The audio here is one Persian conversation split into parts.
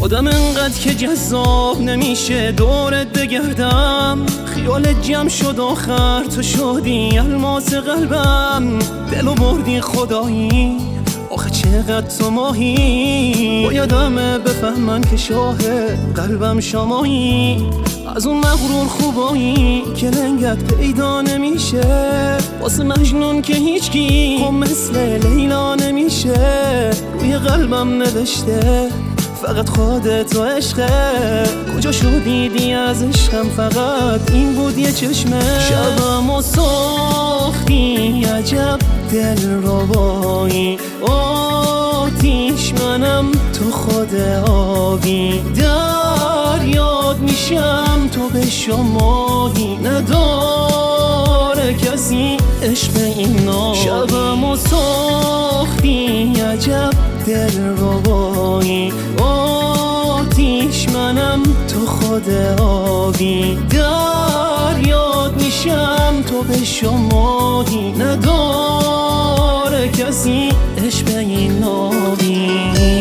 آدم انقدر که جذاب نمیشه دورت بگردم، خیالت جمع شد آخر تو شدی الماس قلبم. دلو بردی خدایی آخه چقدر تو ماهی، باید همه بفهمن که شاه قلبم شمایی. از اون مغرور خوبایی که لنگت پیدا نمیشه، واسه مجنون که هیچکی خب مثل لیلا نمیشه. روی قلبم نوشته فقط خودت و عشقه، کجا شدیدی از عشقم فقط این بود یه چشمه. شبم و ساختی عجب دل ربایی، آتیش منم تو خود آبی. دریاد میشم تو به شماهی، نداره کسی عشق این نابی. شبم و ساختی عجب دل ربایی، آتیش منم تو خود آبی. دریاد میشم تو به شماهی، نداره کسی عشق این نابی.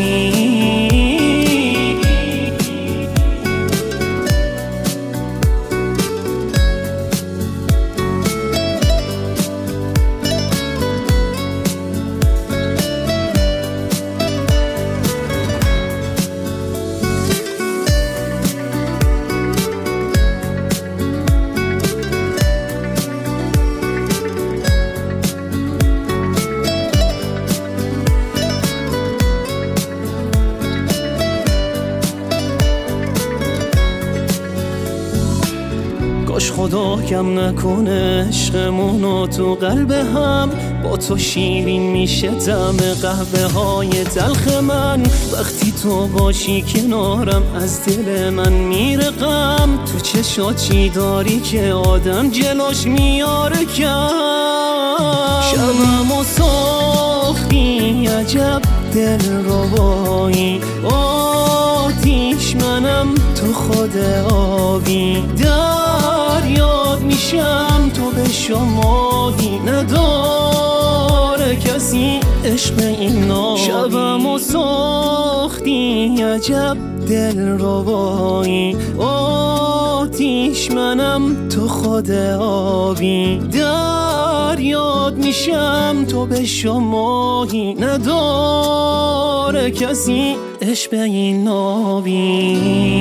کاش خدا کم نکنه عشقمونو تو قلب هم، با تو شیرین میشه طعم قهوه های تلخ من. وقتی تو باشی کنارم از دل من میره غم، تو چشات چی داری که آدم جلوش میاره کم. شبم و ساختی عجب دل ربایی، آتیش منم تو خود آبی. دریاد میشم تو به شماهی، نداره کسی عشق این نابی. شبم و ساختی عجب دل ربایی، آتیش منم تو خود آبی. دریاد میشم تو به شماهی، نداره کسی عشق این نابی.